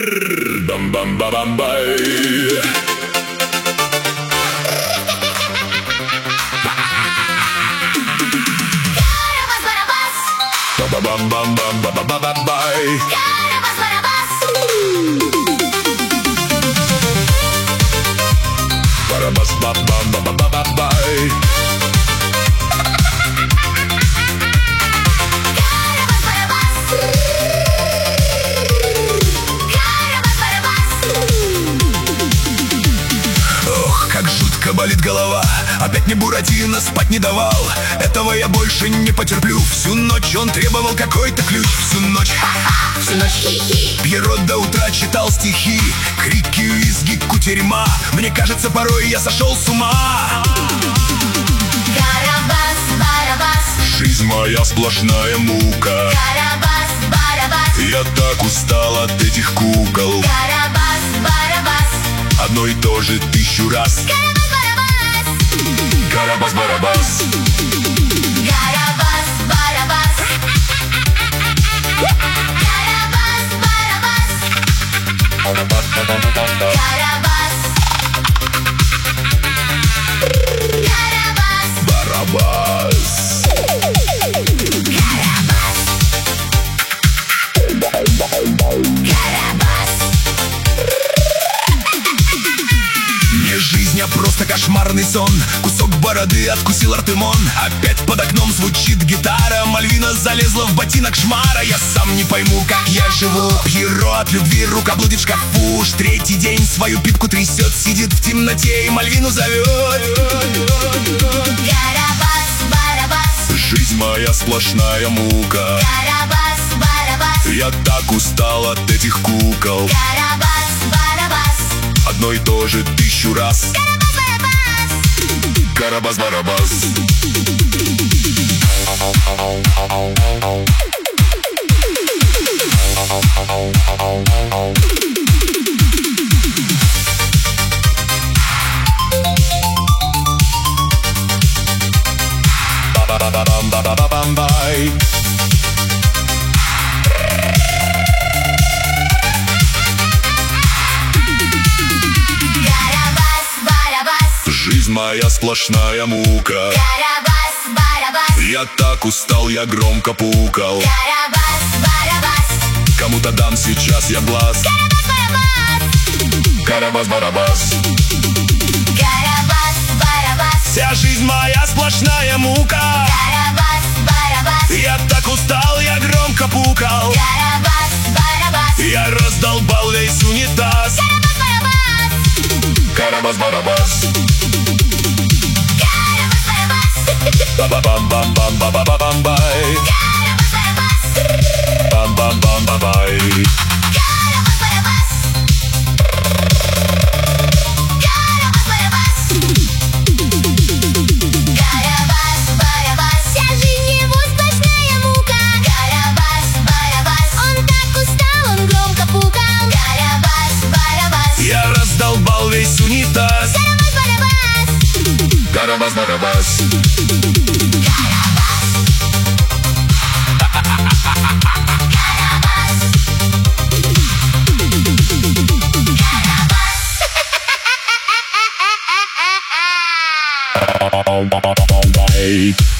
Бам-бам-ба-бам-бай. Карабас-барабас, Ба-ба-бам-бам-бам-ба-ба-бай. Карабас-барабас, Барабас-бам-бам-ба-ба-ба-бай. Карабас-барабас, Карабас-барабас. Ох, как жутко болит голова. Опять мне Буратино спать не давал. Этого я больше не потерплю. Всю ночь он требовал какой-то ключ. Всю ночь, Всю ночь хи-хи. Пьеро до утра читал стихи. Крики, визги, кутерьма. Мне кажется, порой я сошел с ума. Карабас-барабас, Жизнь моя сплошная мука. Карабас-барабас, Я так устал от этих кукол. Карабас-барабас, Одно и то же 1000 раз. Карабас-барабас, Карабас-барабас. Карабас-барабас, Карабас-барабас, Карабас, Карабас, Барабас. Карабас. Не жизнь, а просто кошмарный сон. Кусок бороды откусил Артемон. Опять под окном звучит гитара. Мальвина залезла в ботинок шмара. Я сам не пойму, как я живу. Пьеро от любви рука блудит в шкафу. Уж третий день свою пипку трясет. Сидит в темноте и Мальвину зовет. Карабас-барабас, Жизнь моя сплошная мука. Карабас-барабас, Я так устал от этих кукол. Карабас-барабас, Одно и то же 1000 раз. Карабас-барабас, Карабас-барабас. Ба-ба-ба-бам-ба-ба-бам-бай. Карабас-барабас, Жизнь моя сплошная мука. Карабас-барабас, Я так устал, я громко пукал. Карабас-барабас, Кому-то дам сейчас я глаз. Карабас-барабас, Карабас-барабас. Карабас-барабас, Вся жизнь моя сплошная мука. Карабас-барабас, Я так устал, я громко пукал. Карабас-барабас, Я раздолбал весь унитаз. Карабас-барабас, Карабас-барабас. Карабас-барабас, Ба-ба-бам-бам-ба-ба-бам-бай. Карабас-барабас, Бам-бам-бам-ба-бай. Карабас-барабас, Карабас-барабас, Карабас-барабас. Вся жизнь его сплошная мука. Карабас-барабас, он так устал, он громко пукал. Карабас-барабас, Я раздолбал весь унитаз. Карабас-барабас, Карабас-барабас. Карабас. Bye.